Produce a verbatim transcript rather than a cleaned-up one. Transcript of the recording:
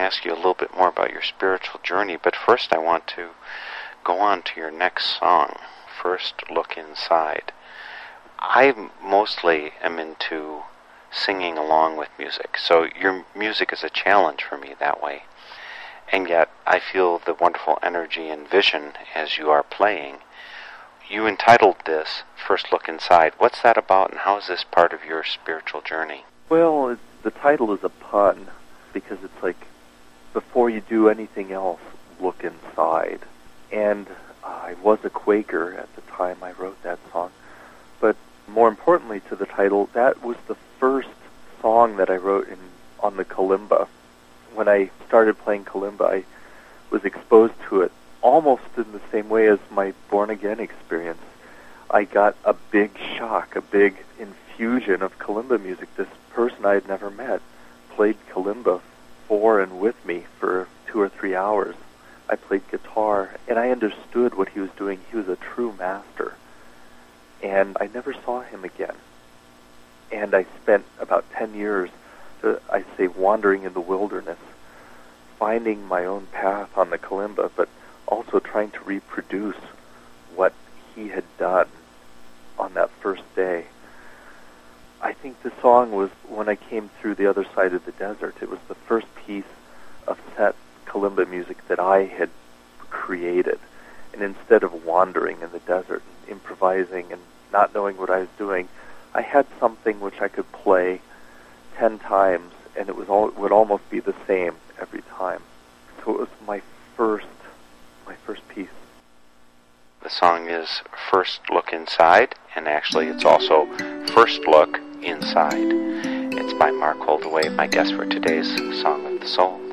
ask you a little bit more about your spiritual journey, but first I want to go on to your next song, First Look Inside. I mostly am into singing along with music, so your music is a challenge for me that way. And yet I feel the wonderful energy and vision as you are playing. You entitled this First Look Inside. What's that about, and how is this part of your spiritual journey? Well, it's, the title is a pun, because it's like, before you do anything else, look inside. And I was a Quaker at the time I wrote that song. But more importantly to the title, that was the first song that I wrote in, on the kalimba. When I started playing kalimba, I was exposed to it almost in the same way as my born-again experience. I got a big shock, a big infusion of kalimba music. This person I had never met played kalimba for and with me for two or three hours. I played guitar, and I understood what he was doing. He was a true master. And I never saw him again. And I spent about ten years, uh, I say, wandering in the wilderness, finding my own path on the kalimba, but also trying to reproduce what he had done on that first day. I think the song was, when I came through the other side of the desert, it was the first piece of set kalimba music that I had created. And instead of wandering in the desert and improvising and not knowing what I was doing, I had something which I could play ten times, and it was all it would almost be the same every time. So it was my first, my first piece. The song is First Look Inside, and actually it's also First Look Inside. It's by Mark Holdaway, my guest for today's Song of the Soul.